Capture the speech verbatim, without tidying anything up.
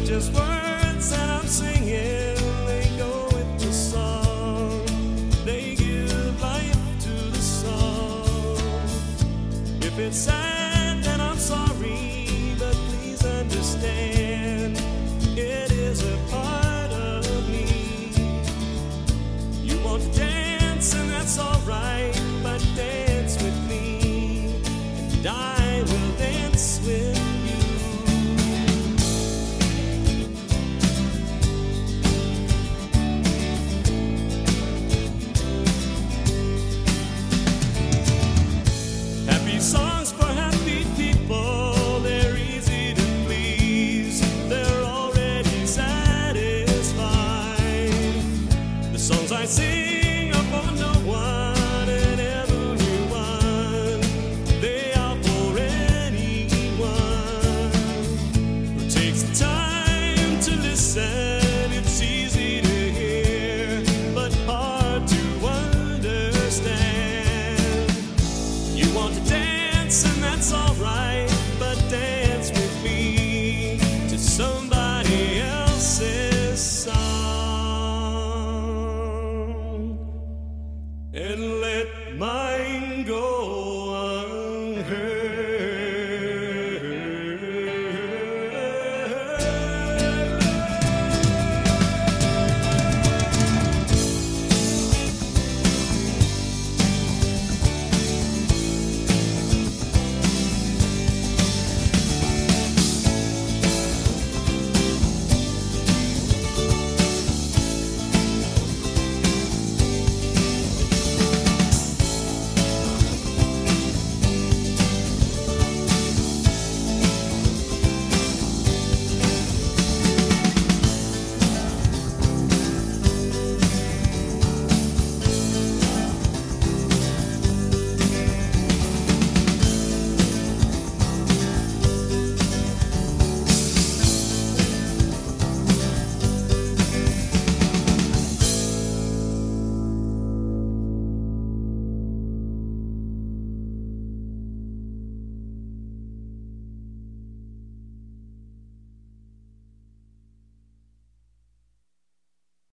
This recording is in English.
just words that I'm singing. They go with the song. They give life to the song. If it's sad, then I'm sorry, but please understand it is a part of me. You want to dance, and that's alright, but dance with me, and I will dance with you. Happy songs for happy people, they're easy to please, they're already satisfied. The songs I sing are for no one and everyone, they are for anyone who takes the time to listen.